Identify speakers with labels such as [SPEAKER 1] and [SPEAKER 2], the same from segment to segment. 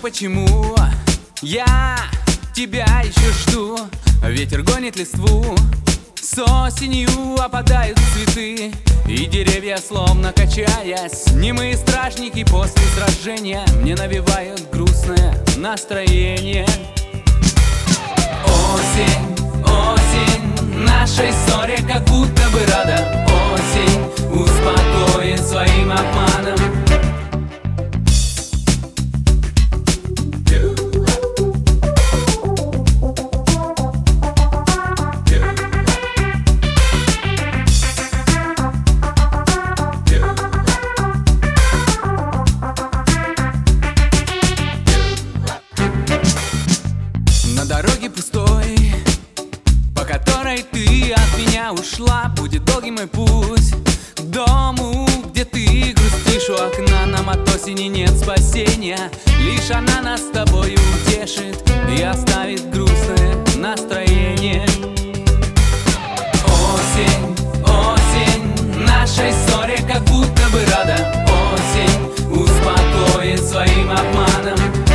[SPEAKER 1] почему я тебя еще жду. Ветер гонит листву, с осенью опадают цветы, и деревья, словно качаясь, немые стражники после сражения мне навевают грустное настроение. Осень, осень, нашей ссоре как будто бы рада. Осень успокоит своим обманом. На дороге пустой, по которой ты от меня ушла, будет долгий мой путь к дому, где ты грустишь у окна. Нам от осени нет спасения, лишь она нас с тобой утешит и оставит грустное настроение. Осень, осень, нашей ссоре как будто бы рада. Осень успокоит своим обманом.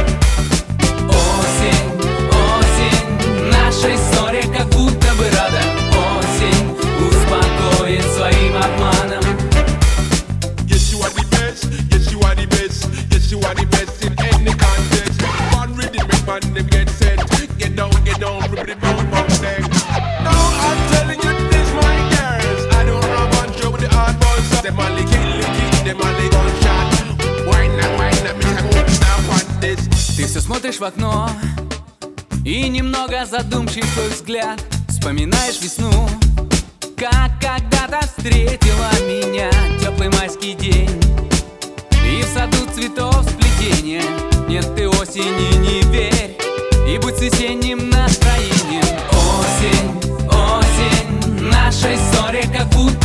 [SPEAKER 1] Нашей ссоре как будто бы рада. Осень успокоит своим обманом.
[SPEAKER 2] Yes, you are the best. Yes, you are the best. Yes, you are the best in any context. One rhythm make man them get set. Get down, rip it down, bounce neck. No, I'm telling you this, my girls. I don't rub on joke with the hard balls. Them all lick, them all gunshot. Wine up, me time won't stop on this.
[SPEAKER 1] Ты все смотришь в окно, и немного задумчив твой взгляд. Вспоминаешь весну, как когда-то встретила меня. Теплый майский день, и в саду цветов сплетение. Нет, ты осени не верь, и будь с весенним настроением. Осень, осень, нашей ссоре как будто